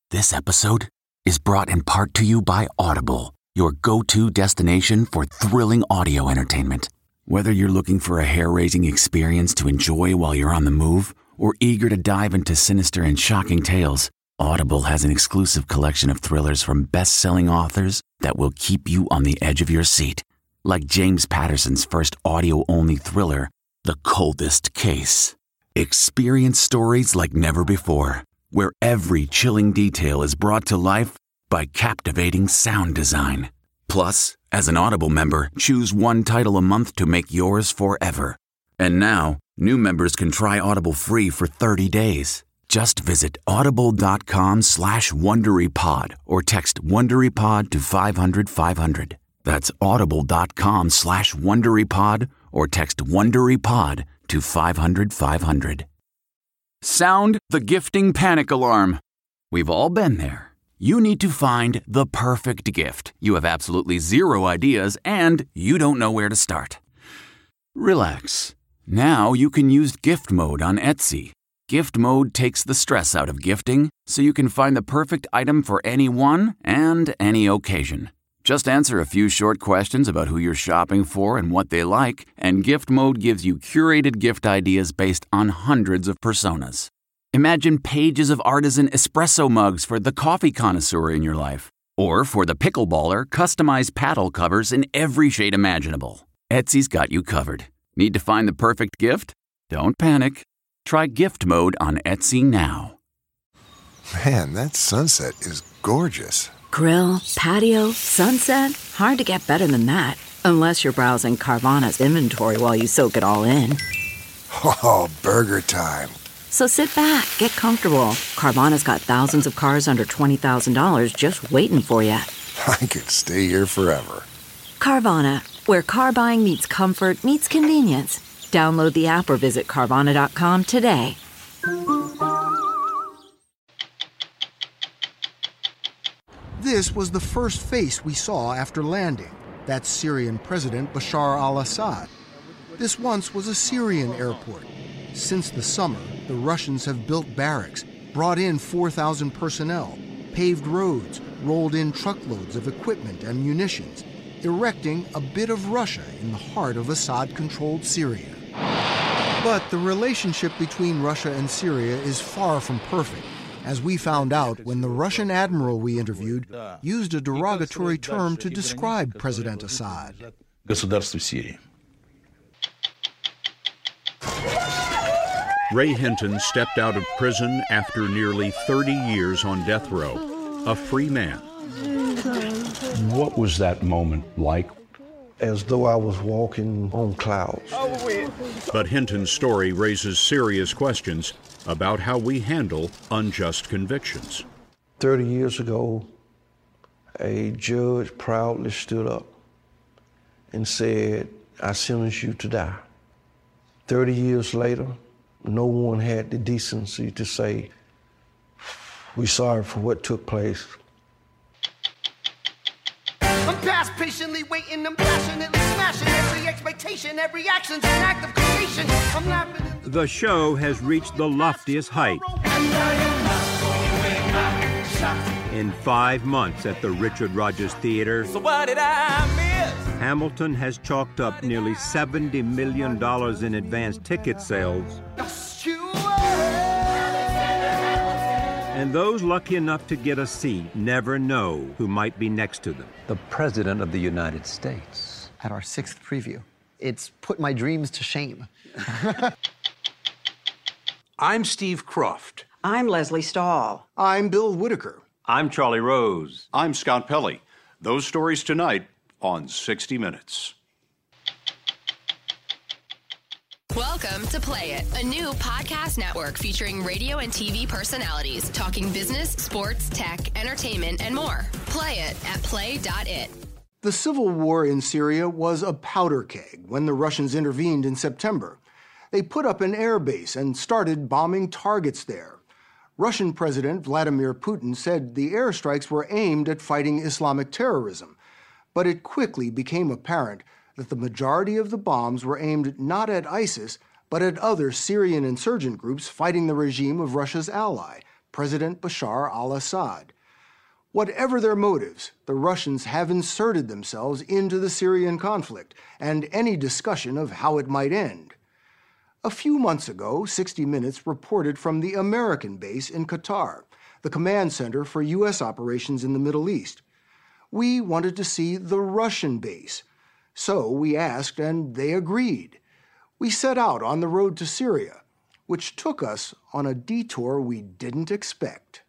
This episode is brought in part to you by Audible, your go-to destination for thrilling audio entertainment. Whether you're looking for a hair-raising experience to enjoy while you're on the move or eager to dive into sinister and shocking tales, Audible has an exclusive collection of thrillers from best-selling authors that will keep you on the edge of your seat. Like James Patterson's first audio-only thriller, The Coldest Case. Experience stories like never before, where every chilling detail is brought to life by captivating sound design. Plus, as an Audible member, choose one title a month to make yours forever. And now, new members can try Audible free for 30 days. Just visit audible.com/WonderyPod or text WonderyPod to 500-500. That's audible.com/WonderyPod or text WonderyPod to 500-500. Sound the gifting panic alarm. We've all been there. You need to find the perfect gift. You have absolutely zero ideas and you don't know where to start. Relax. Now you can use gift mode on Etsy. Gift mode takes the stress out of gifting so you can find the perfect item for anyone and any occasion. Just answer a few short questions about who you're shopping for and what they like, and Gift Mode gives you curated gift ideas based on hundreds of personas. Imagine pages of artisan espresso mugs for the coffee connoisseur in your life. Or for the pickleballer, customized paddle covers in every shade imaginable. Etsy's got you covered. Need to find the perfect gift? Don't panic. Try Gift Mode on Etsy now. Man, that sunset is gorgeous. Grill, patio, sunset. Hard to get better than that. Unless you're browsing Carvana's inventory while you soak it all in. Oh, burger time. So sit back, get comfortable. Carvana's got thousands of cars under $20,000 just waiting for you. I could stay here forever. Carvana, where car buying meets comfort meets convenience. Download the app or visit Carvana.com today. This was the first face we saw after landing. That's Syrian President Bashar al-Assad. This once was a Syrian airport. Since the summer, the Russians have built barracks, brought in 4,000 personnel, paved roads, rolled in truckloads of equipment and munitions, erecting a bit of Russia in the heart of Assad-controlled Syria. But the relationship between Russia and Syria is far from perfect, as we found out when the Russian admiral we interviewed used a derogatory term to describe President Assad. Ray Hinton stepped out of prison after nearly 30 years on death row, a free man. What was that moment like? As though I was walking on clouds. But Hinton's story raises serious questions about how we handle unjust convictions. 30 years ago, a judge proudly stood up and said, "I sentence you to die." 30 years later, no one had the decency to say, "We're sorry for what took place." I'm past patiently waiting, I'm passionately smashing every expectation, every action's an act of creation. I'm laughing. The show has reached the loftiest height. In 5 months at the Richard Rodgers Theater, So what did I miss? Hamilton has chalked up nearly $70 million in advance ticket sales. And those lucky enough to get a seat never know who might be next to them. The President of the United States. At our 6th preview. It's put my dreams to shame. I'm Steve Kroft. I'm Leslie Stahl. I'm Bill Whitaker. I'm Charlie Rose. I'm Scott Pelley. Those stories tonight on 60 Minutes. Welcome to Play It, a new podcast network featuring radio and TV personalities talking business, sports, tech, entertainment, and more. Play it at play.it. The civil war in Syria was a powder keg when the Russians intervened in September. They put up an air base and started bombing targets there. Russian President Vladimir Putin said the airstrikes were aimed at fighting Islamic terrorism, but it quickly became apparent that the majority of the bombs were aimed not at ISIS, but at other Syrian insurgent groups fighting the regime of Russia's ally, President Bashar al-Assad. Whatever their motives, the Russians have inserted themselves into the Syrian conflict and any discussion of how it might end. A few months ago, 60 Minutes reported from the American base in Qatar, the command center for U.S. operations in the Middle East. We wanted to see the Russian base, so we asked and they agreed. We set out on the road to Syria, which took us on a detour we didn't expect.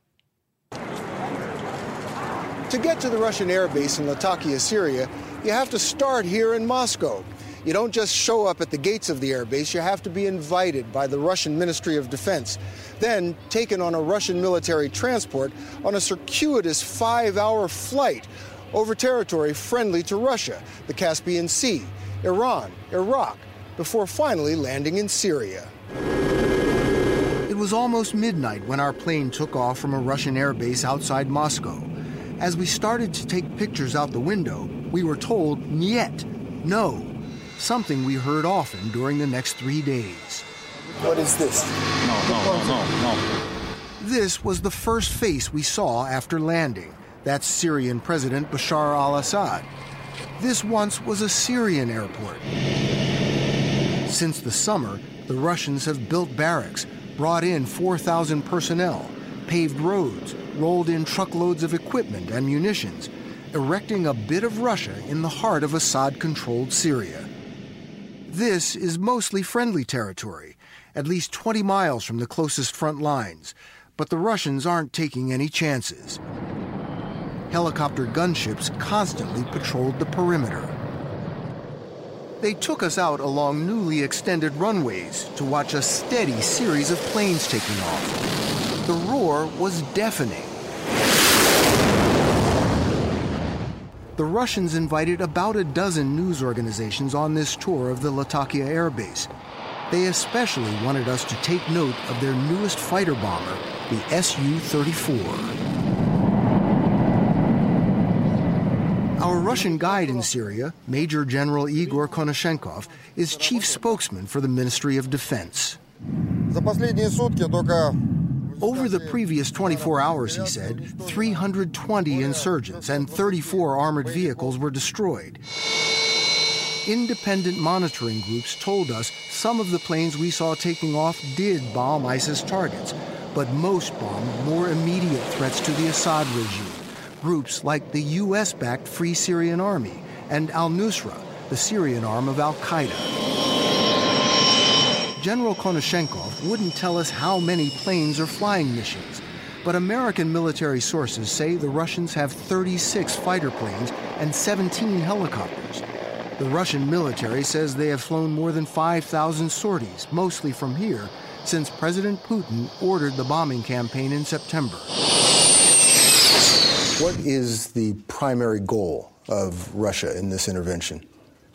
To get to the Russian air base in Latakia, Syria, you have to start here in Moscow. You don't just show up at the gates of the air base, you have to be invited by the Russian Ministry of Defense, then taken on a Russian military transport on a circuitous 5-hour flight over territory friendly to Russia, the Caspian Sea, Iran, Iraq, before finally landing in Syria. It was almost midnight when our plane took off from a Russian air base outside Moscow. As we started to take pictures out the window, we were told, "Niet," no, something we heard often during the next 3 days. What is this? No. This was the first face we saw after landing. That's Syrian President Bashar al-Assad. This once was a Syrian airport. Since the summer, the Russians have built barracks, brought in 4,000 personnel, paved roads, rolled in truckloads of equipment and munitions, erecting a bit of Russia in the heart of Assad-controlled Syria. This is mostly friendly territory, at least 20 miles from the closest front lines, but the Russians aren't taking any chances. Helicopter gunships constantly patrolled the perimeter. They took us out along newly extended runways to watch a steady series of planes taking off. The roar was deafening. The Russians invited about a dozen news organizations on this tour of the Latakia Air Base. They especially wanted us to take note of their newest fighter bomber, the Su-34. Our Russian guide in Syria, Major General Igor Konashenkov, is chief spokesman for the Ministry of Defense. Over the previous 24 hours, he said, 320 insurgents and 34 armored vehicles were destroyed. Independent monitoring groups told us some of the planes we saw taking off did bomb ISIS targets, but most bombed more immediate threats to the Assad regime. Groups like the U.S.-backed Free Syrian Army and al-Nusra, the Syrian arm of al-Qaeda. General Konashenkov wouldn't tell us how many planes are flying missions, but American military sources say the Russians have 36 fighter planes and 17 helicopters. The Russian military says they have flown more than 5,000 sorties, mostly from here, since President Putin ordered the bombing campaign in September. What is the primary goal of Russia in this intervention?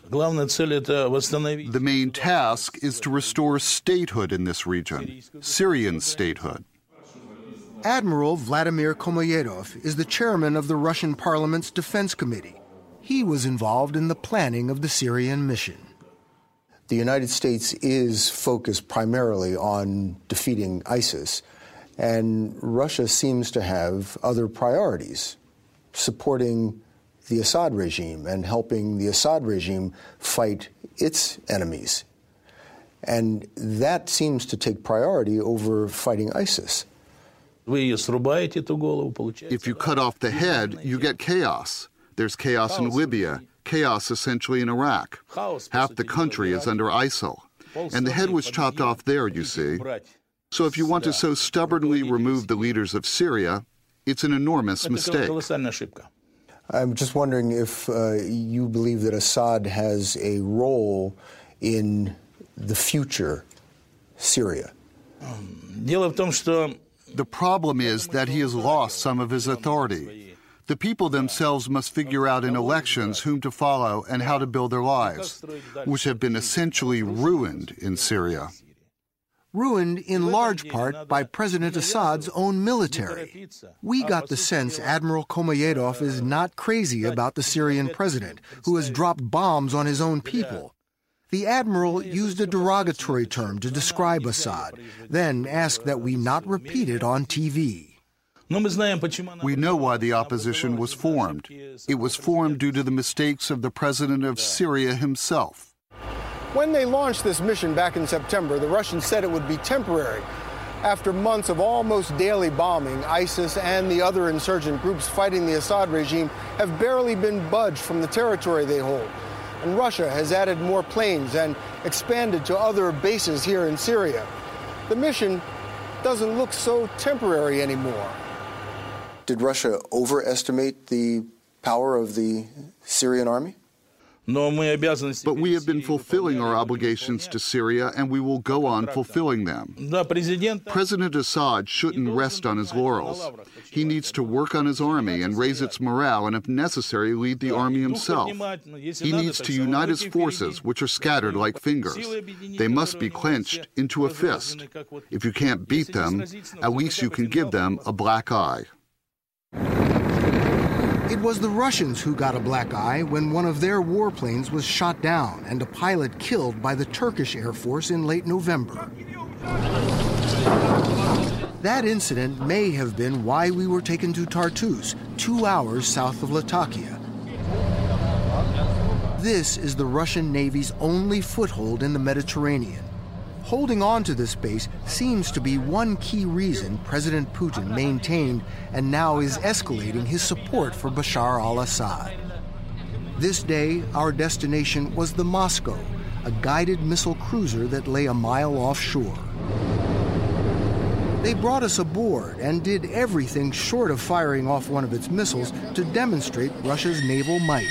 The main task is to restore statehood in this region, Syrian statehood. Admiral Vladimir Komoyedov is the chairman of the Russian Parliament's Defense Committee. He was involved in the planning of the Syrian mission. The United States is focused primarily on defeating ISIS, and Russia seems to have other priorities, supporting the Assad regime and helping the Assad regime fight its enemies. And that seems to take priority over fighting ISIS. If you cut off the head, you get chaos. There's chaos in Libya, chaos essentially in Iraq. Half the country is under ISIL. And the head was chopped off there, you see. So if you want to so stubbornly remove the leaders of Syria, it's an enormous mistake. I'm just wondering if you believe that Assad has a role in the future Syria. The problem is that he has lost some of his authority. The people themselves must figure out in elections whom to follow and how to build their lives, which have been essentially ruined in Syria. Ruined in large part by President Assad's own military. We got the sense Admiral Komoyedov is not crazy about the Syrian president, who has dropped bombs on his own people. The admiral used a derogatory term to describe Assad, then asked that we not repeat it on TV. We know why the opposition was formed. It was formed due to the mistakes of the president of Syria himself. When they launched this mission back in September, the Russians said it would be temporary. After months of almost daily bombing, ISIS and the other insurgent groups fighting the Assad regime have barely been budged from the territory they hold. And Russia has added more planes and expanded to other bases here in Syria. The mission doesn't look so temporary anymore. Did Russia overestimate the power of the Syrian army? But we have been fulfilling our obligations to Syria, and we will go on fulfilling them. President Assad shouldn't rest on his laurels. He needs to work on his army and raise its morale, and if necessary, lead the army himself. He needs to unite his forces, which are scattered like fingers. They must be clenched into a fist. If you can't beat them, at least you can give them a black eye. It was the Russians who got a black eye when one of their warplanes was shot down and a pilot killed by the Turkish Air Force in late November. That incident may have been why we were taken to Tartus, 2 hours south of Latakia. This is the Russian Navy's only foothold in the Mediterranean. Holding on to this base seems to be one key reason President Putin maintained and now is escalating his support for Bashar al-Assad. This day, our destination was the Moscow, a guided missile cruiser that lay a mile offshore. They brought us aboard and did everything short of firing off one of its missiles to demonstrate Russia's naval might.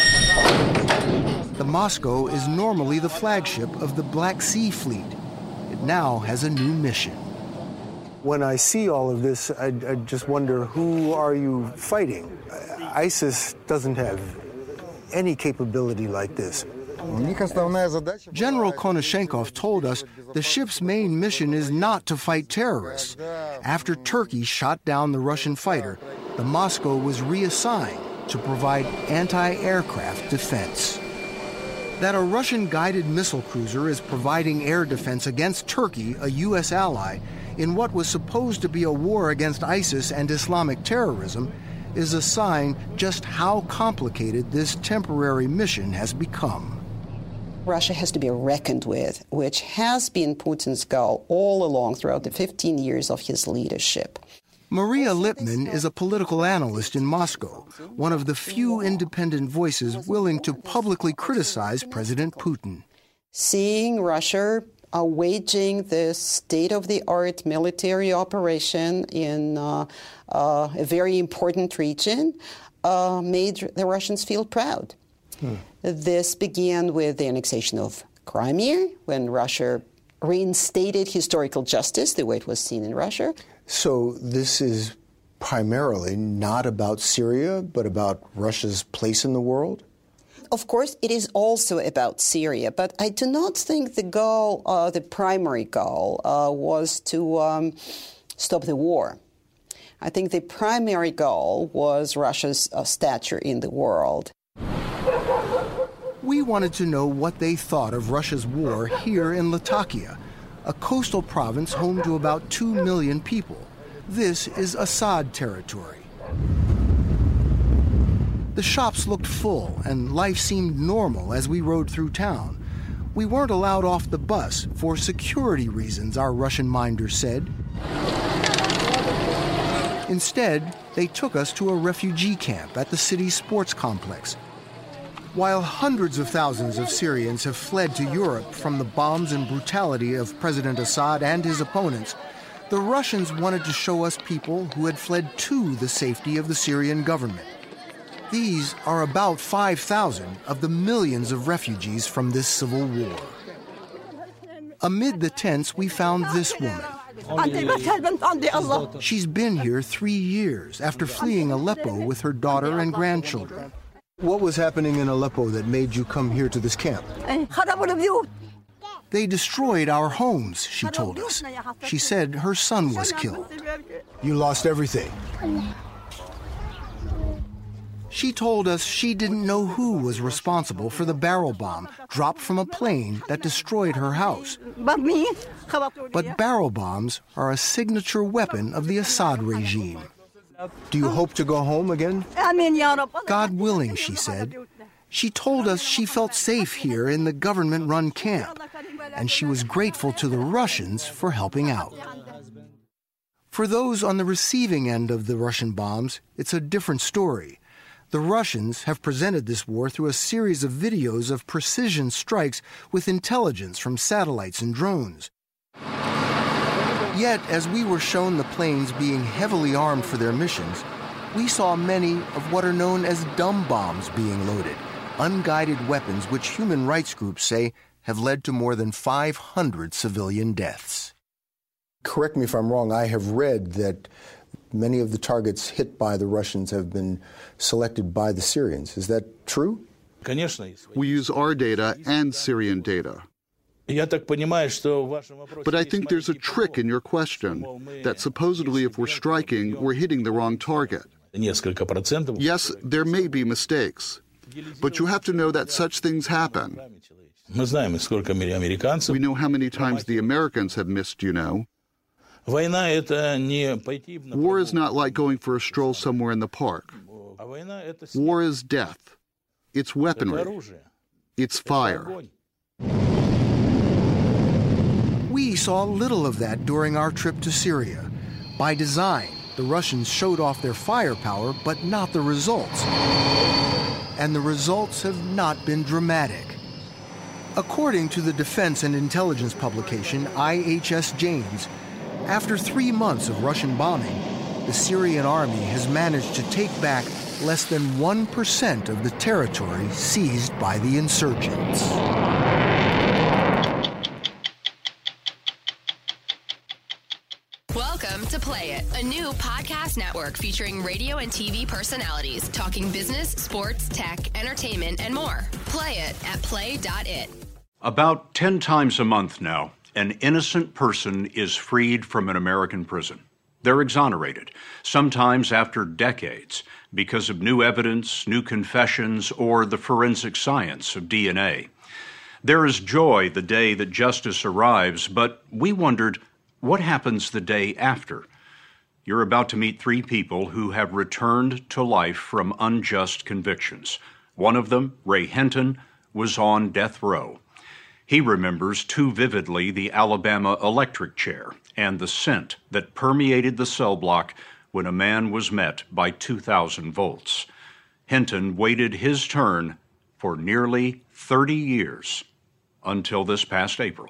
The Moscow is normally the flagship of the Black Sea Fleet. It now has a new mission. When I see all of this, I just wonder, who are you fighting? ISIS doesn't have any capability like this. General Konashenkov told us the ship's main mission is not to fight terrorists. After Turkey shot down the Russian fighter, the Moscow was reassigned to provide anti-aircraft defense. That a Russian guided missile cruiser is providing air defense against Turkey, a U.S. ally, in what was supposed to be a war against ISIS and Islamic terrorism, is a sign just how complicated this temporary mission has become. Russia has to be reckoned with, which has been Putin's goal all along throughout the 15 years of his leadership. Maria Lipman is a political analyst in Moscow, one of the few independent voices willing to publicly criticize President Putin. Seeing Russia waging the state-of-the-art military operation in a very important region made the Russians feel proud. This began with the annexation of Crimea, when Russia reinstated historical justice the way it was seen in Russia. So this is primarily not about Syria, but about Russia's place in the world? Of course, it is also about Syria, but I do not think the goal, the primary goal, was to stop the war. I think the primary goal was Russia's stature in the world. We wanted to know what they thought of Russia's war here in Latakia, a coastal province home to about 2 million people. This is Assad territory. The shops looked full and life seemed normal as we rode through town. We weren't allowed off the bus for security reasons, our Russian minder said. Instead, they took us to a refugee camp at the city's sports complex. While hundreds of thousands of Syrians have fled to Europe from the bombs and brutality of President Assad and his opponents, the Russians wanted to show us people who had fled to the safety of the Syrian government. These are about 5,000 of the millions of refugees from this civil war. Amid the tents, we found this woman. She's been here 3 years after fleeing Aleppo with her daughter and grandchildren. What was happening in Aleppo that made you come here to this camp? They destroyed our homes, she told us. She said her son was killed. You lost everything. She told us she didn't know who was responsible for the barrel bomb dropped from a plane that destroyed her house. But barrel bombs are a signature weapon of the Assad regime. Do you hope to go home again? God willing, she said. She told us she felt safe here in the government-run camp, and she was grateful to the Russians for helping out. For those on the receiving end of the Russian bombs, it's a different story. The Russians have presented this war through a series of videos of precision strikes with intelligence from satellites and drones. Yet, as we were shown the planes being heavily armed for their missions, we saw many of what are known as dumb bombs being loaded, unguided weapons which human rights groups say have led to more than 500 civilian deaths. Correct me if I'm wrong, I have read that many of the targets hit by the Russians have been selected by the Syrians. Is that true? We use our data and Syrian data. But I think there's a trick in your question, that supposedly if we're striking, we're hitting the wrong target. Yes, there may be mistakes, but you have to know that such things happen. We know how many times the Americans have missed, you know. War is not like going for a stroll somewhere in the park. War is death. It's weaponry. It's fire. We saw little of that during our trip to Syria. By design, the Russians showed off their firepower, but not the results. And the results have not been dramatic. According to the defense and intelligence publication IHS Janes, after 3 months of Russian bombing, the Syrian army has managed to take back less than 1% of the territory seized by the insurgents. Welcome to Play It, a new podcast network featuring radio and TV personalities talking business, sports, tech, entertainment, and more. Play it at play.it. About 10 times a month now, an innocent person is freed from an American prison. They're exonerated, sometimes after decades, because of new evidence, new confessions, or the forensic science of DNA. There is joy the day that justice arrives, but we wondered, what happens the day after? You're about to meet 3 people who have returned to life from unjust convictions. One of them, Ray Hinton, was on death row. He remembers too vividly the Alabama electric chair and the scent that permeated the cell block when a man was met by 2,000 volts. Hinton waited his turn for nearly 30 years until this past April.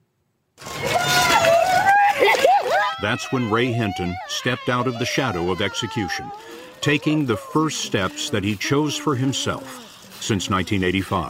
That's when Ray Hinton stepped out of the shadow of execution, taking the first steps that he chose for himself since 1985.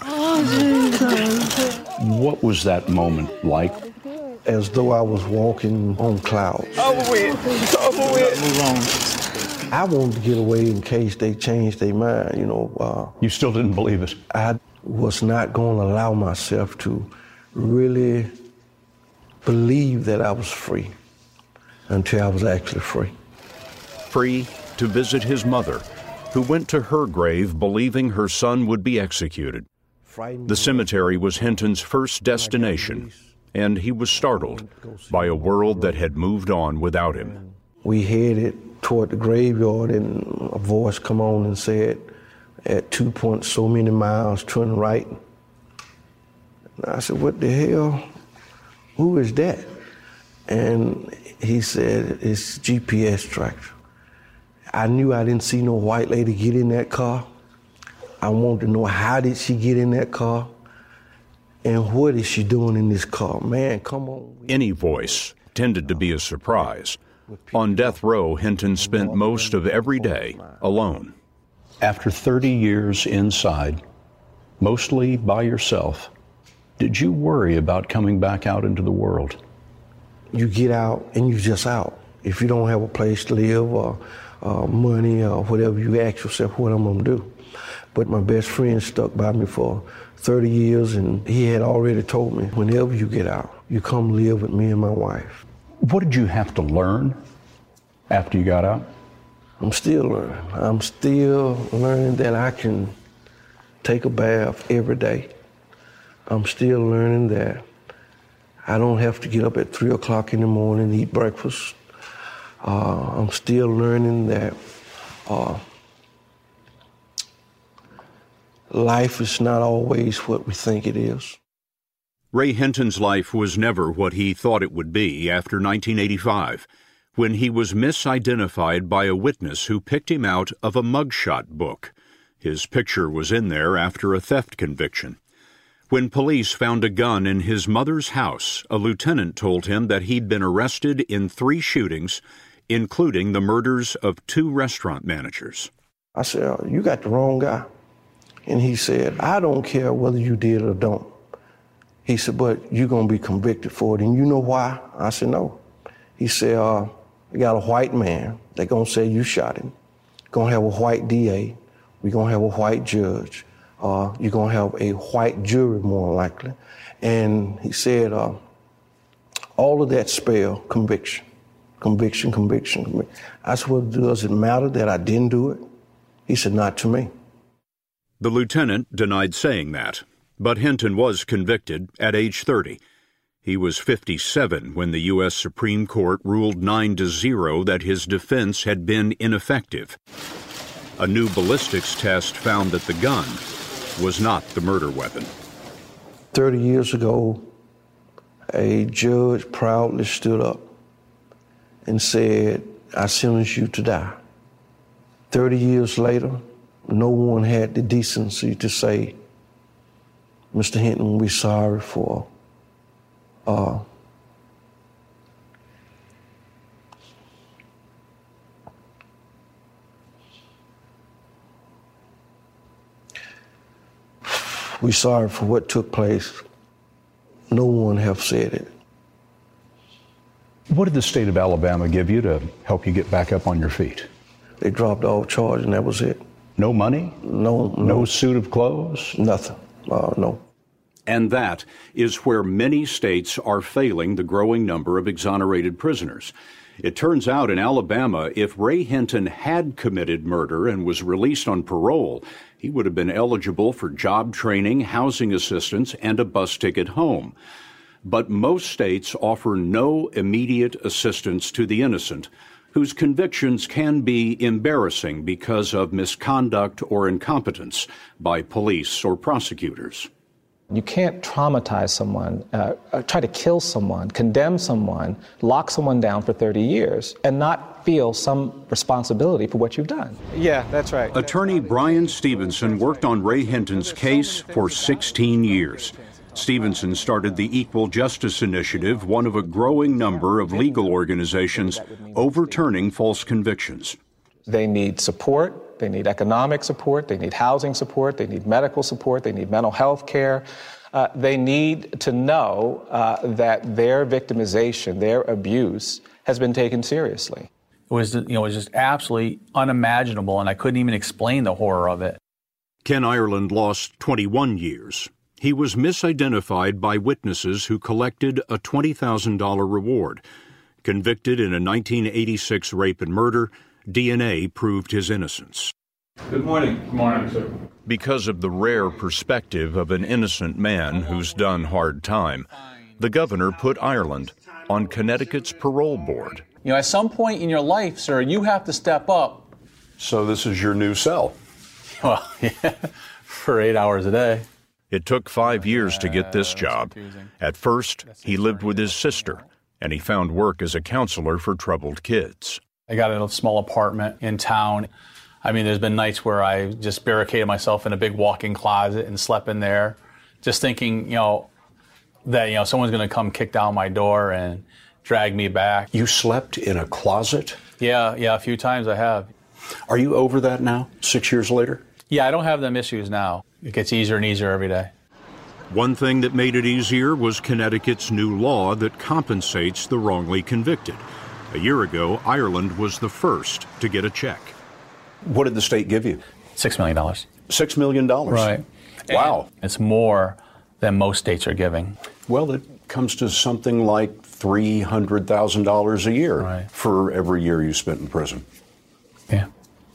What was that moment like? As though I was walking on clouds. Over with. Move on. I wanted to get away in case they changed their mind, you know. You still didn't believe it? I was not going to allow myself to really believe that I was free until I was actually free. Free to visit his mother, who went to her grave believing her son would be executed. The cemetery was Hinton's first destination, and he was startled by a world that had moved on without him. We headed toward the graveyard, and a voice come on and said, at 2 point so many miles, turn right. And I said, what the hell? Who is that? And he said, it's GPS tracker. I knew I didn't see no white lady get in that car. I wanted to know, how did she get in that car? And what is she doing in this car? Man, come on. Any voice tended to be a surprise. On death row, Hinton spent most of every day alone. After 30 years inside, mostly by yourself, did you worry about coming back out into the world? You get out and you're just out. If you don't have a place to live or money or whatever, you ask yourself, what I'm going to do? But my best friend stuck by me for 30 years, and he had already told me, whenever you get out, you come live with me and my wife. What did you have to learn after you got out? I'm still learning. I'm still learning that I can take a bath every day. I'm still learning that I don't have to get up at 3 o'clock in the morning and eat breakfast. I'm still learning that life is not always what we think it is. Ray Hinton's life was never what he thought it would be after 1985, when he was misidentified by a witness who picked him out of a mugshot book. His picture was in there after a theft conviction. When police found a gun in his mother's house, a lieutenant told him that he'd been arrested in 3 shootings, including the murders of 2 restaurant managers. I said, you got the wrong guy. And he said, I don't care whether you did or don't. He said, but you're going to be convicted for it. And you know why? I said, no. He said, we got a white man. They're going to say you shot him. Going to have a white DA. We're going to have a white judge. You're going to have a white jury, more likely. And he said, all of that spell conviction. Conviction, conviction, conviction. I said, well, does it matter that I didn't do it? He said, not to me. The lieutenant denied saying that, but Hinton was convicted at age 30. He was 57 when the U.S. Supreme Court ruled 9-0 that his defense had been ineffective. A new ballistics test found that the gun was not the murder weapon. 30 years ago, a judge proudly stood up and said, I sentence you to die. 30 years later, no one had the decency to say, Mr. Hinton, we're sorry for we're sorry for what took place. No one have said it. What did the state of Alabama give you to help you get back up on your feet? They dropped all charges and that was it. No money? No suit of clothes? Nothing. No. And that is where many states are failing the growing number of exonerated prisoners. It turns out in Alabama, if Ray Hinton had committed murder and was released on parole, he would have been eligible for job training, housing assistance, and a bus ticket home. But most states offer no immediate assistance to the innocent, whose convictions can be embarrassing because of misconduct or incompetence by police or prosecutors. You can't traumatize someone, try to kill someone, condemn someone, lock someone down for 30 years, and not feel some responsibility for what you've done. Yeah, that's right. Attorney Brian Stevenson worked on Ray Hinton's case for 16 years. Stevenson started the Equal Justice Initiative, one of a growing number of legal organizations overturning false convictions. They need support, they need economic support, they need housing support, they need medical support, they need mental health care. They need to know that their victimization, their abuse, has been taken seriously. It was just absolutely unimaginable, and I couldn't even explain the horror of it. Ken Ireland lost 21 years. He was misidentified by witnesses who collected a $20,000 reward. Convicted in a 1986 rape and murder, DNA proved his innocence. Good morning. Good morning, sir. Because of the rare perspective of an innocent man who's done hard time, the governor put Ireland on Connecticut's parole board. At some point in your life, sir, you have to step up. So this is your new cell? Well, yeah, for 8 hours a day. It took 5 years to get this job. At first, he lived with his sister, and he found work as a counselor for troubled kids. I got a small apartment in town. I mean, there's been nights where I just barricaded myself in a big walk-in closet and slept in there, just thinking, that, someone's going to come kick down my door and drag me back. You slept in a closet? Yeah, a few times I have. Are you over that now, 6 years later? Yeah, I don't have them issues now. It gets easier and easier every day. One thing that made it easier was Connecticut's new law that compensates the wrongly convicted. A year ago, Ireland was the first to get a check. What did the state give you? $6 million. $6 million? Right. Wow. And it's more than most states are giving. Well, it comes to something like $300,000 a year for every year you spent in prison. Yeah.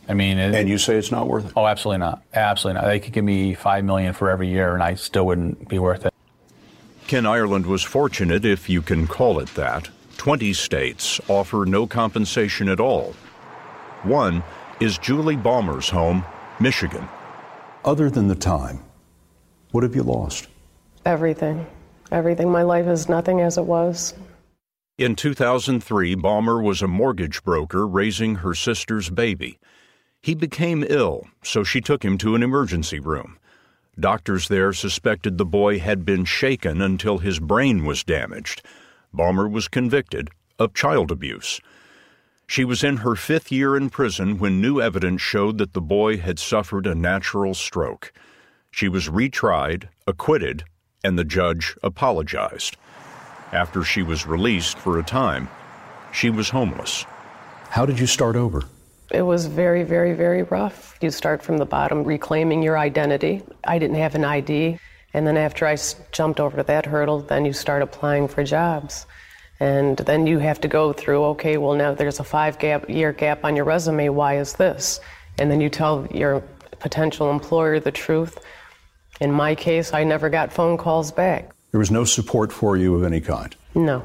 I mean, and you say it's not worth it? Oh, absolutely not. Absolutely not. They could give me $5 million for every year, and I still wouldn't be worth it. Ken Ireland was fortunate, if you can call it that. 20 states offer no compensation at all. One is Julie Balmer's home, Michigan. Other than the time, what have you lost? Everything. Everything. My life is nothing as it was. In 2003, Balmer was a mortgage broker raising her sister's baby. He became ill, so she took him to an emergency room. Doctors there suspected the boy had been shaken until his brain was damaged. Balmer was convicted of child abuse. She was in her 5th year in prison when new evidence showed that the boy had suffered a natural stroke. She was retried, acquitted, and the judge apologized. After she was released for a time, she was homeless. How did you start over? It was very, very, very rough. You start from the bottom, reclaiming your identity. I didn't have an ID. And then after I jumped over that hurdle, then you start applying for jobs. And then you have to go through, okay, well, now there's a 5-year gap on your resume. Why is this? And then you tell your potential employer the truth. In my case, I never got phone calls back. There was no support for you of any kind? No.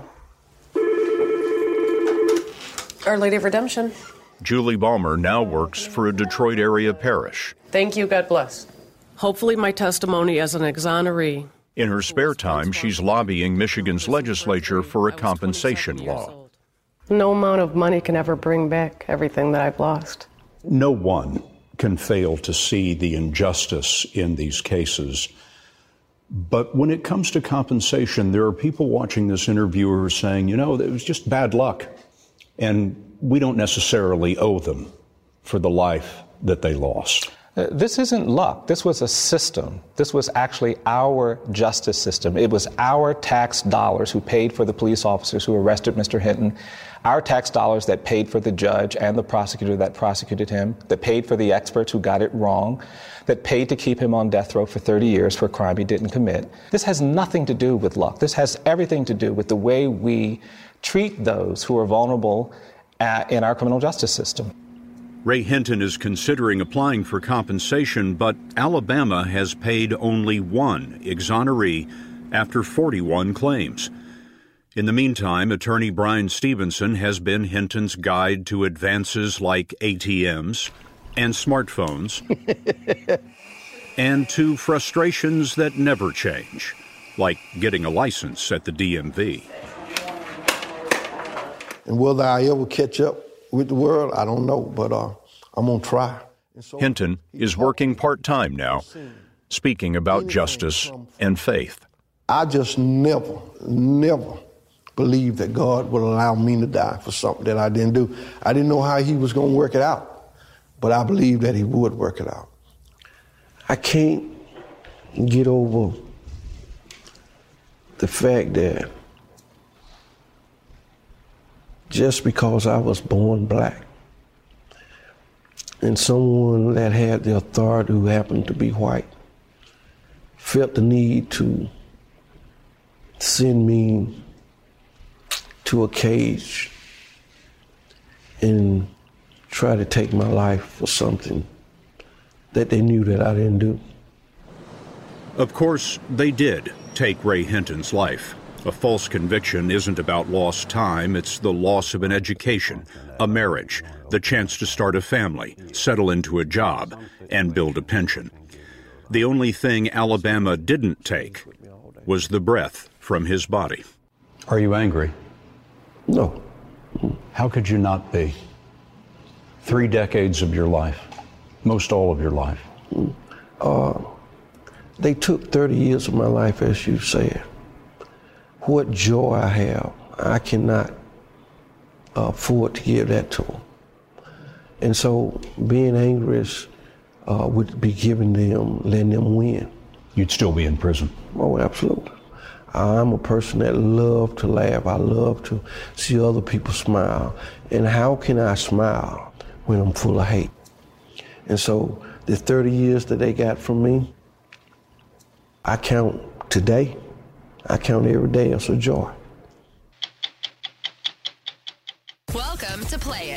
Our Lady of Redemption. Julie Balmer now works for a Detroit area parish. Thank you, God bless. Hopefully my testimony as an exoneree. In her spare time, she's lobbying Michigan's legislature for a compensation law. No amount of money can ever bring back everything that I've lost. No one can fail to see the injustice in these cases. But when it comes to compensation, there are people watching this interview who are saying, you know, it was just bad luck. And we don't necessarily owe them for the life that they lost. This isn't luck. This was a system. This was actually our justice system. It was our tax dollars who paid for the police officers who arrested Mr. Hinton, our tax dollars that paid for the judge and the prosecutor that prosecuted him, that paid for the experts who got it wrong, that paid to keep him on death row for 30 years for a crime he didn't commit. This has nothing to do with luck. This has everything to do with the way we treat those who are vulnerable in our criminal justice system. Ray Hinton is considering applying for compensation, but Alabama has paid only one exoneree after 41 claims. In the meantime, attorney Brian Stevenson has been Hinton's guide to advances like ATMs and smartphones, and to frustrations that never change, like getting a license at the DMV. And will I ever catch up with the world? I don't know, but I'm going to try. Hinton is working part-time now, speaking about justice and faith. I just never believed that God would allow me to die for something that I didn't do. I didn't know how he was going to work it out, but I believed that he would work it out. I can't get over the fact that just because I was born black and someone that had the authority who happened to be white felt the need to send me to a cage and try to take my life for something that they knew that I didn't do. Of course, they did take Ray Hinton's life. A false conviction isn't about lost time, it's the loss of an education, a marriage, the chance to start a family, settle into a job, and build a pension. The only thing Alabama didn't take was the breath from his body. Are you angry? No. How could you not be? 3 decades of your life, most all of your life. They took 30 years of my life, as you said. What joy I have, I cannot afford to give that to them. And so being angry would be giving them, letting them win. You'd still be in prison? Oh, absolutely. I'm a person that loves to laugh. I love to see other people smile. And how can I smile when I'm full of hate? And so the 30 years that they got from me, I count today. I count every day as a joy. Welcome to Play It, a new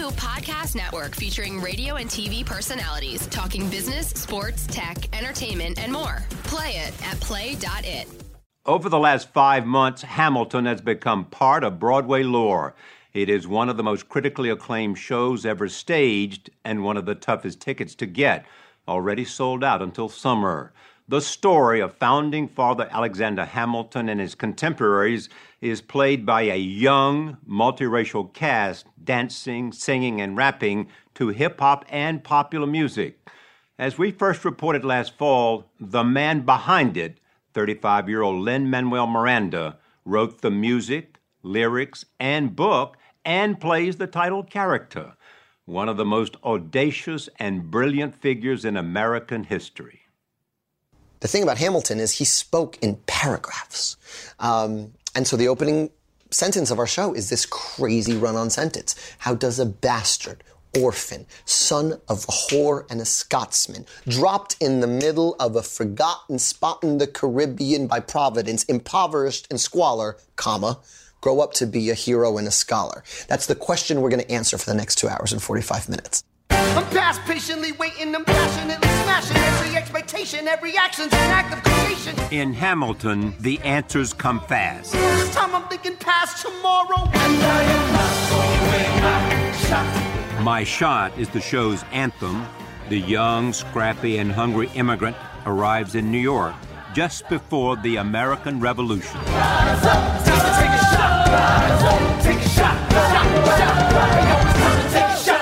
new podcast network featuring radio and TV personalities talking business, sports, tech, entertainment, and more. Play it at play.it. Over the last 5 months, Hamilton has become part of Broadway lore. It is one of the most critically acclaimed shows ever staged and one of the toughest tickets to get, already sold out until summer. The story of founding father Alexander Hamilton and his contemporaries is played by a young, multiracial cast, dancing, singing, and rapping to hip-hop and popular music. As we first reported last fall, the man behind it, 35-year-old Lin-Manuel Miranda, wrote the music, lyrics, and book, and plays the title character, one of the most audacious and brilliant figures in American history. The thing about Hamilton is he spoke in paragraphs. And so the opening sentence of our show is this crazy run-on sentence. How does a bastard, orphan, son of a whore and a Scotsman, dropped in the middle of a forgotten spot in the Caribbean by Providence, impoverished in squalor, comma, grow up to be a hero and a scholar? That's the question we're going to answer for the next 2 hours and 45 minutes. I'm past patiently waiting, I'm passionately smashing every expectation, every action's an act of creation. In Hamilton, the answers come fast. This time I'm thinking past tomorrow. And I am not throwing away my shot. My Shot is the show's anthem. The young, scrappy, and hungry immigrant arrives in New York just before the American Revolution. Rise up, it's time to take a shot. Rise up, take a shot. It's time to take a shot.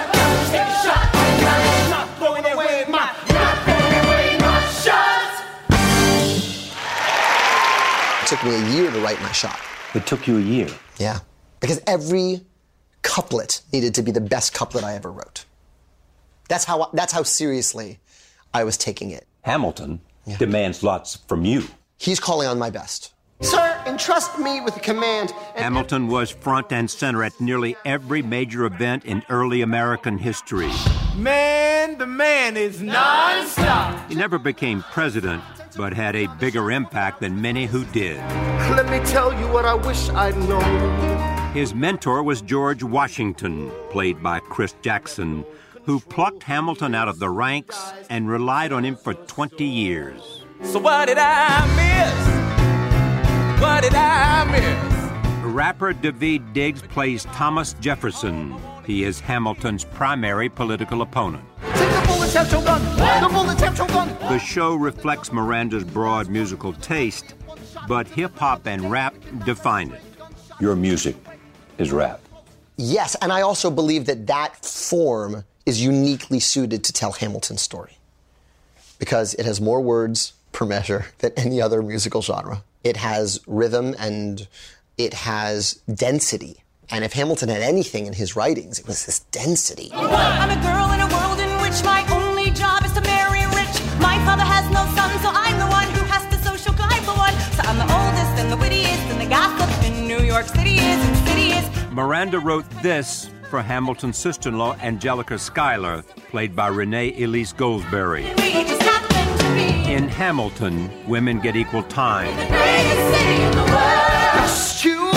It took me a year to write My Shot. It took you a year? Yeah. Because every couplet needed to be the best couplet I ever wrote. That's how seriously I was taking it. Hamilton demands lots from you. He's calling on my best. Sir, entrust me with the command. Hamilton was front and center at nearly every major event in early American history. Man, the man is non-stop. He never became president, but had a bigger impact than many who did. Let me tell you what I wish I'd known. His mentor was George Washington, played by Chris Jackson, who plucked Hamilton out of the ranks and relied on him for 20 years. So what did I miss? What did I miss? Rapper Daveed Diggs plays Thomas Jefferson. He is Hamilton's primary political opponent. Take the bullets, have your gun. The bullets, have your gun. The show reflects Miranda's broad musical taste, but hip-hop and rap define it. Your music is rap. Yes, and I also believe that form is uniquely suited to tell Hamilton's story because it has more words per measure than any other musical genre. It has rhythm and it has density. And if Hamilton had anything in his writings, it was this density. I'm a girl in a world in which my only job is to marry rich. My father has no son, so I'm the one who has to social glide for one. So I'm the oldest and the wittiest and the gossip in New York City is. Miranda wrote this for Hamilton's sister-in-law, Angelica Schuyler, played by Renee Elise Goldsberry. We just happen to be in Hamilton, women get equal time. the greatest city in the world.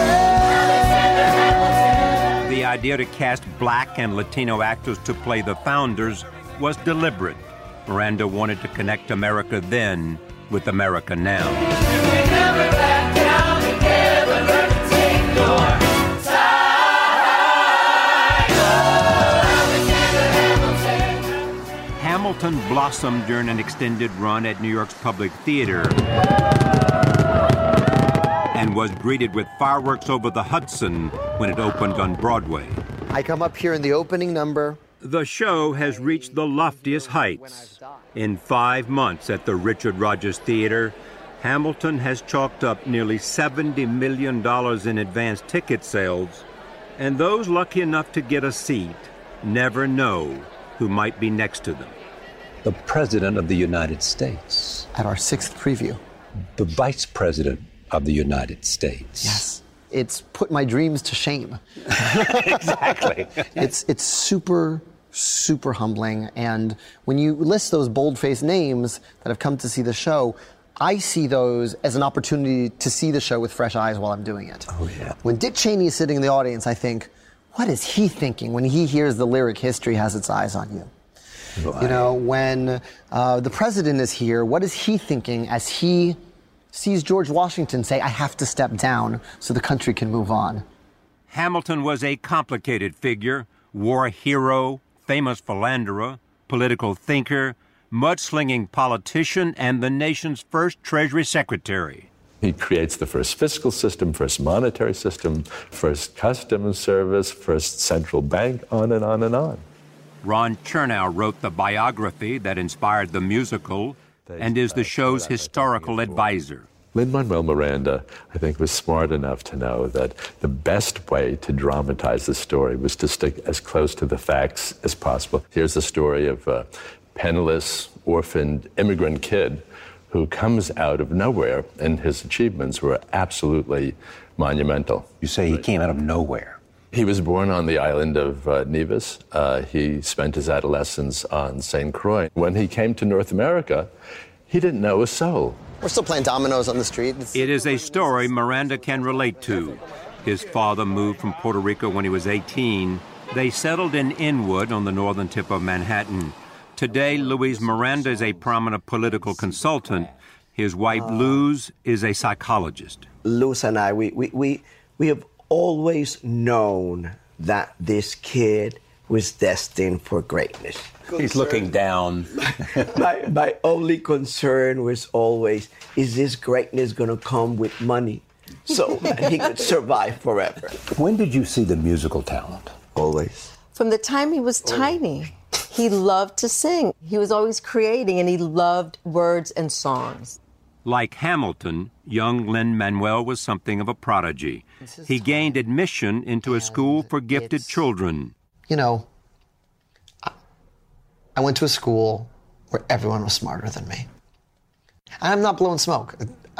The idea to cast black and Latino actors to play the founders was deliberate. Miranda wanted to connect America then with America now. Hamilton blossomed during an extended run at New York's Public Theater and was greeted with fireworks over the Hudson when it opened on Broadway. I come up here in the opening number. The show has reached the loftiest heights. In 5 months at the Richard Rodgers Theater, Hamilton has chalked up nearly $70 million in advance ticket sales, and those lucky enough to get a seat never know who might be next to them. The President of the United States. At our 6th preview. The Vice President of the United States. Yes. It's put my dreams to shame. Exactly. It's super, super humbling. And when you list those bold-faced names that have come to see the show, I see those as an opportunity to see the show with fresh eyes while I'm doing it. Oh, yeah. When Dick Cheney is sitting in the audience, I think, what is he thinking when he hears the lyric "History has its eyes on you"? Right. You know, when the president is here, what is he thinking as he sees George Washington say, "I have to step down so the country can move on"? Hamilton was a complicated figure, war hero, famous philanderer, political thinker, mudslinging politician, and the nation's first Treasury Secretary. He creates the first fiscal system, first monetary system, first customs service, first central bank, on and on and on. Ron Chernow wrote the biography that inspired the musical and is the show's historical advisor. Lin-Manuel Miranda, I think, was smart enough to know that the best way to dramatize the story was to stick as close to the facts as possible. Here's the story of a penniless, orphaned immigrant kid who comes out of nowhere, and his achievements were absolutely monumental. You say he came out of nowhere? He was born on the island of Nevis. He spent his adolescence on St. Croix. When he came to North America, he didn't know a soul. We're still playing dominoes on the street. It is a story Miranda can relate to. His father moved from Puerto Rico when he was 18. They settled in Inwood on the northern tip of Manhattan. Today, Luis Miranda is a prominent political consultant. His wife, Luz, is a psychologist. Luz and I, we have always known that this kid was destined for greatness. He's looking down. my only concern was always, is this greatness going to come with money so that he could survive forever? When did you see the musical talent? Always. From the time he was tiny, he loved to sing. He was always creating, and he loved words and songs. Like Hamilton, young Lin-Manuel was something of a prodigy. He gained admission into a school for gifted children. You know, I went to a school where everyone was smarter than me. And I'm not blowing smoke.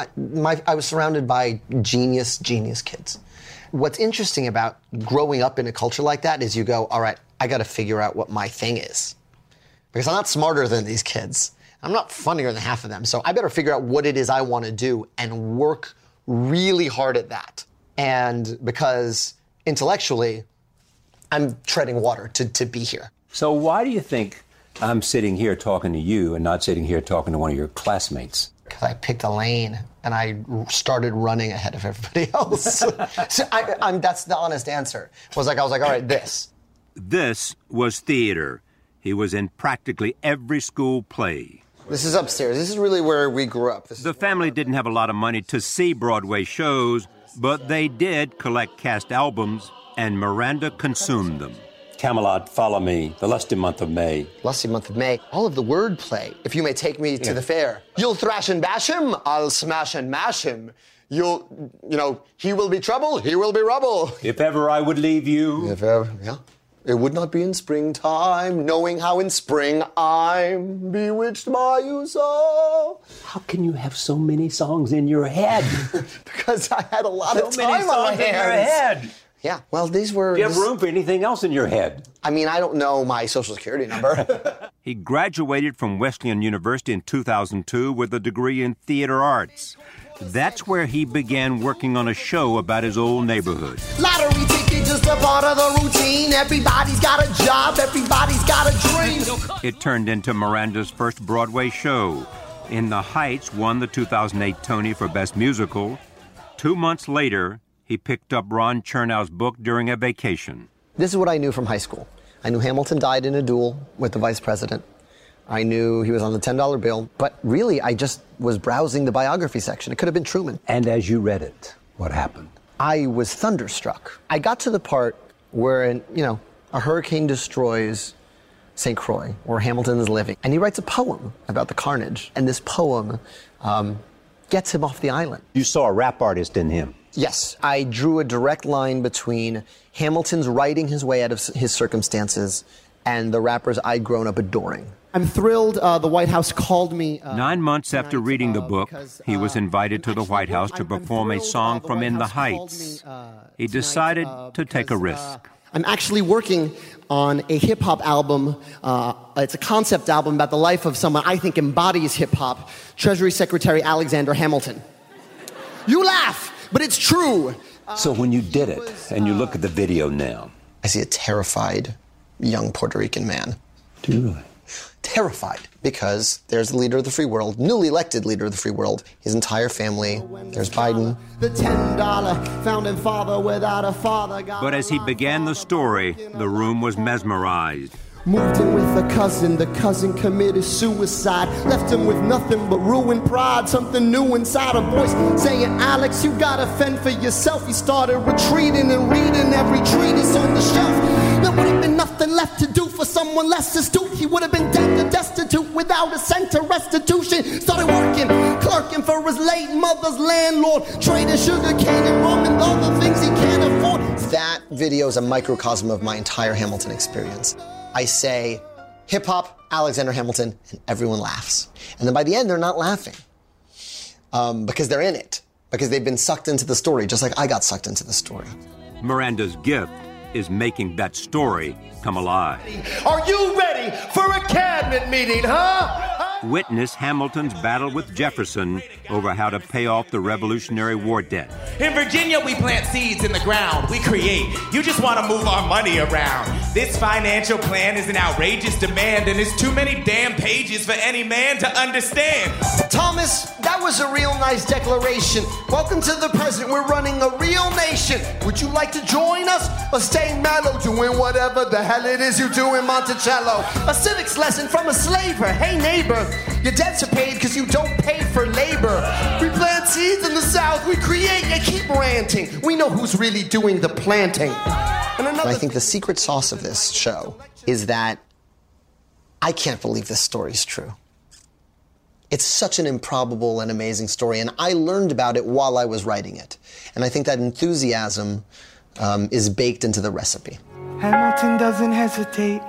I was surrounded by genius kids. What's interesting about growing up in a culture like that is you go, all right, I got to figure out what my thing is. Because I'm not smarter than these kids. I'm not funnier than half of them. So I better figure out what it is I want to do and work really hard at that. And because intellectually, I'm treading water to be here. So why do you think I'm sitting here talking to you and not sitting here talking to one of your classmates? Because I picked a lane and I started running ahead of everybody else. So that's the honest answer. I was like, all right, this. This was theater. He was in practically every school play. This is upstairs. This is really where we grew up. The family didn't have a lot of money to see Broadway shows, but they did collect cast albums, and Miranda consumed them. Camelot, Follow Me, The Lusty Month of May. Lusty Month of May. All of the wordplay. If you may take me to the fair. You'll thrash and bash him, I'll smash and mash him. He will be trouble, he will be rubble. If ever I would leave you. If ever, yeah. It would not be in springtime, knowing how in spring I'm bewitched by you so. How can you have so many songs in your head? Because I had a lot of time on my hands. In your head. Yeah, well, these were... Do you have room for anything else in your head? I mean, I don't know my Social Security number. He graduated from Wesleyan University in 2002 with a degree in theater arts. That's where he began working on a show about his old neighborhood. Lottery ticket, just a part of the routine. Everybody's got a job, everybody's got a dream. It turned into Miranda's first Broadway show. In the Heights won the 2008 Tony for Best Musical. 2 months later, he picked up Ron Chernow's book during a vacation. This is what I knew from high school. I knew Hamilton died in a duel with the vice president. I knew he was on the $10 bill, but really I just was browsing the biography section. It could have been Truman. And as you read it, what happened? I was thunderstruck. I got to the part where, a hurricane destroys St. Croix, where Hamilton is living, and he writes a poem about the carnage, and this poem gets him off the island. You saw a rap artist in him. Yes, I drew a direct line between Hamilton's writing his way out of his circumstances and the rappers I'd grown up adoring. I'm thrilled the White House called me. 9 months after reading the book, he was invited to the White House to perform a song from In the Heights. He decided to take a risk. I'm actually working on a hip-hop album. It's a concept album about the life of someone I think embodies hip-hop, Treasury Secretary Alexander Hamilton. You laugh, but it's true. So when you did it, and you look at the video now, see a terrified young Puerto Rican man. Do you really? Terrified, because there's the leader of the free world, newly elected leader of the free world, his entire family. There's Biden. The $10 founding father without a father. But as he began the story, the room was mesmerized. Moved in with a cousin, the cousin committed suicide. Left him with nothing but ruined pride. Something new inside, a voice saying, Alex, you gotta fend for yourself. He started retreating and reading every treatise on the shelf. There would have been nothing left to do for someone less astute. He would have been dead and destitute without a cent of restitution. Started working, clerking for his late mother's landlord, trading sugar cane and rum and other things he can't afford. That video is a microcosm of my entire Hamilton experience. I say, hip-hop, Alexander Hamilton, and everyone laughs. And then by the end, they're not laughing. Because they're in it. Because they've been sucked into the story, just like I got sucked into the story. Miranda's gift is making that story come alive. Are you ready for a cabinet meeting, huh? Witness Hamilton's battle with Jefferson over how to pay off the Revolutionary War debt. In Virginia, we plant seeds in the ground. We create. You just want to move our money around. This financial plan is an outrageous demand, and it's too many damn pages for any man to understand. Thomas, that was a real nice declaration. Welcome to the president. We're running a real nation. Would you like to join us or stay mellow doing whatever the hell it is you do in Monticello? A civics lesson from a slaver. Hey, neighbor, your debts are paid because you don't pay for labor. We plant seeds in the South. We create and keep ranting. We know who's really doing the planting. And I think the secret sauce of this show is that I can't believe this story is true. It's such an improbable and amazing story, and I learned about it while I was writing it. And I think that enthusiasm is baked into the recipe. Hamilton doesn't hesitate.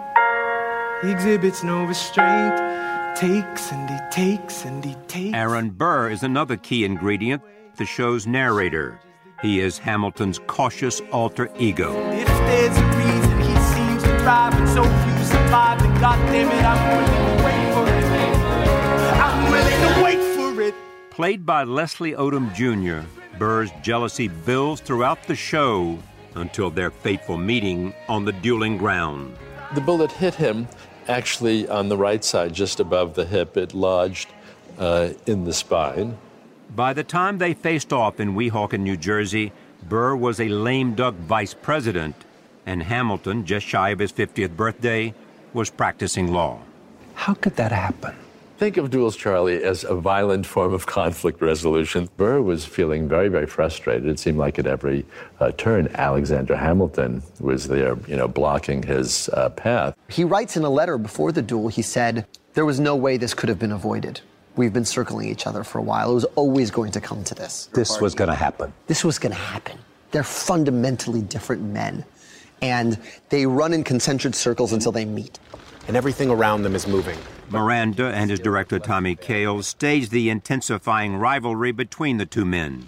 He exhibits no restraint. Takes and he takes and he takes. Aaron Burr is another key ingredient, the show's narrator. He is Hamilton's cautious alter ego. If there's a reason he seems to thrive and so few survive, then goddammit, I'm willing to wait for it. I'm willing to wait for it. Played by Leslie Odom Jr., Burr's jealousy builds throughout the show until their fateful meeting on the dueling ground. The bullet hit him actually on the right side, just above the hip. It lodged in the spine. By the time they faced off in Weehawken, New Jersey, Burr was a lame duck vice president, and Hamilton, just shy of his 50th birthday, was practicing law. How could that happen? Think of Duels, Charlie, as a violent form of conflict resolution. Burr was feeling very, very frustrated. It seemed like at every turn, Alexander Hamilton was there, blocking his path. He writes in a letter before the duel, he said, there was no way this could have been avoided. We've been circling each other for a while. It was always going to come to this. This was going to happen. This was going to happen. They're fundamentally different men. And they run in concentric circles until they meet. And everything around them is moving. Miranda and his director, Tommy Kail, staged the intensifying rivalry between the two men.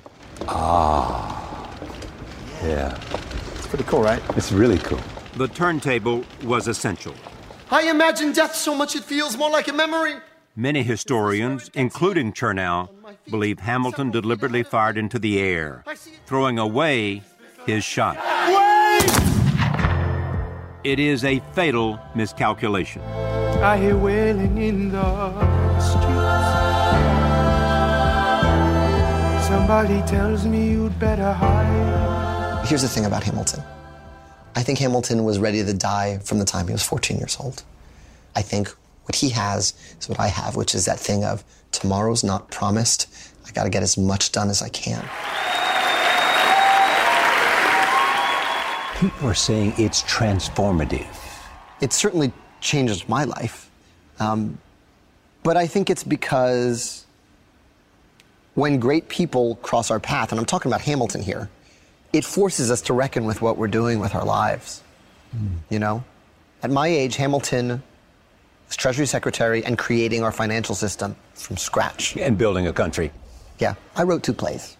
Yeah. It's pretty cool, right? It's really cool. The turntable was essential. I imagine death so much it feels more like a memory. Many historians, including Chernow, believe Hamilton deliberately fired into the air, throwing away his shot. It is a fatal miscalculation. I hear wailing in the streets. Somebody tells me you'd better hide. Here's the thing about Hamilton. I think Hamilton was ready to die from the time he was 14 years old. I think what he has is what I have, which is that thing of tomorrow's not promised. I got to get as much done as I can. People are saying it's transformative. It certainly changes my life. But I think it's because when great people cross our path, and I'm talking about Hamilton here, it forces us to reckon with what we're doing with our lives. At my age, Hamilton was Treasury Secretary and creating our financial system from scratch. And building a country. Yeah, I wrote 2 plays.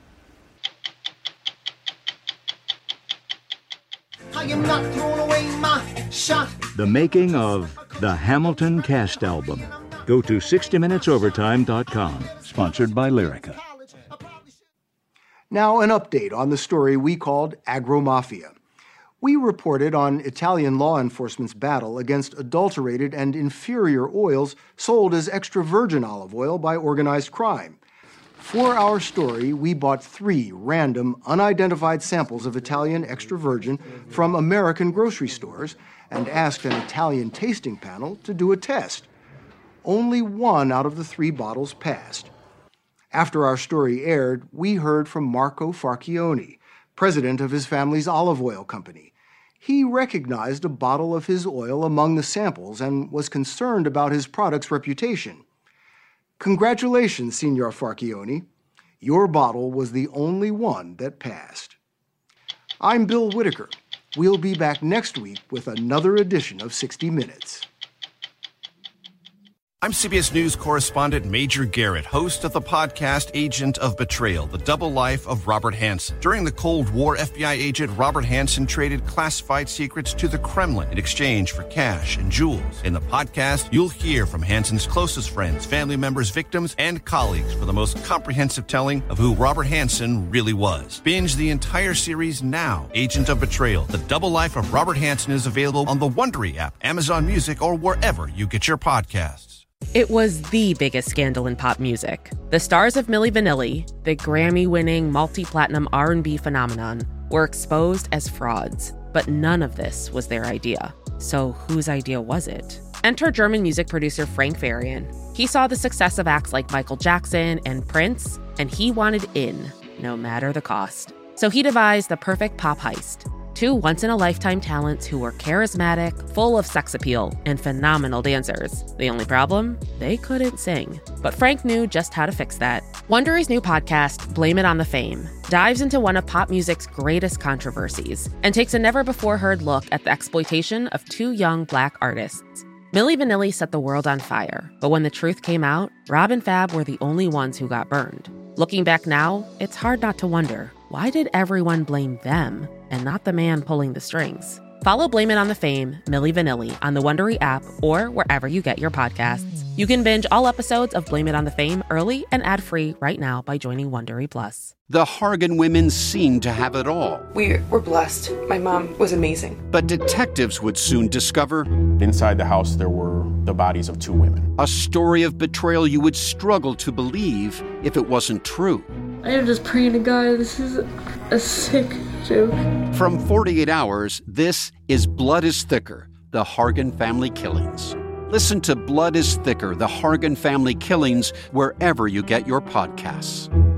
I am not throwing away my shot. The making of the Hamilton cast album. Go to 60minutesovertime.com. Sponsored by Lyrica. Now an update on the story we called Agro Mafia. We reported on Italian law enforcement's battle against adulterated and inferior oils sold as extra virgin olive oil by organized crime. For our story, we bought 3 random, unidentified samples of Italian extra virgin from American grocery stores and asked an Italian tasting panel to do a test. Only 1 out of the 3 bottles passed. After our story aired, we heard from Marco Farchione, president of his family's olive oil company. He recognized a bottle of his oil among the samples and was concerned about his product's reputation. Congratulations, Signor Farchione. Your bottle was the only one that passed. I'm Bill Whitaker. We'll be back next week with another edition of 60 Minutes. I'm CBS News correspondent Major Garrett, host of the podcast Agent of Betrayal, The Double Life of Robert Hanssen. During the Cold War, FBI agent Robert Hanssen traded classified secrets to the Kremlin in exchange for cash and jewels. In the podcast, you'll hear from Hanssen's closest friends, family members, victims, and colleagues for the most comprehensive telling of who Robert Hanssen really was. Binge the entire series now. Agent of Betrayal, The Double Life of Robert Hanssen is available on the Wondery app, Amazon Music, or wherever you get your podcasts. It was the biggest scandal in pop music. The stars of Milli Vanilli, the Grammy-winning multi-platinum R&B phenomenon, were exposed as frauds. But none of this was their idea. So whose idea was it? Enter German music producer Frank Farian. He saw the success of acts like Michael Jackson and Prince, and he wanted in, no matter the cost. So he devised the perfect pop heist. 2 once-in-a-lifetime talents who were charismatic, full of sex appeal, and phenomenal dancers. The only problem? They couldn't sing. But Frank knew just how to fix that. Wondery's new podcast, Blame It on the Fame, dives into one of pop music's greatest controversies and takes a never-before-heard look at the exploitation of 2 young Black artists. Milli Vanilli set the world on fire, but when the truth came out, Rob and Fab were the only ones who got burned. Looking back now, it's hard not to wonder, why did everyone blame them and not the man pulling the strings? Follow Blame It on the Fame, Milli Vanilli, on the Wondery app or wherever you get your podcasts. You can binge all episodes of Blame It on the Fame early and ad-free right now by joining Wondery Plus. The Hargan women seemed to have it all. We were blessed. My mom was amazing. But detectives would soon discover... Inside the house, there were the bodies of 2 women. A story of betrayal you would struggle to believe if it wasn't true. I am just praying to God, this is a sick joke. From 48 Hours, this is Blood is Thicker, The Hargan Family Killings. Listen to Blood is Thicker, The Hargan Family Killings, wherever you get your podcasts.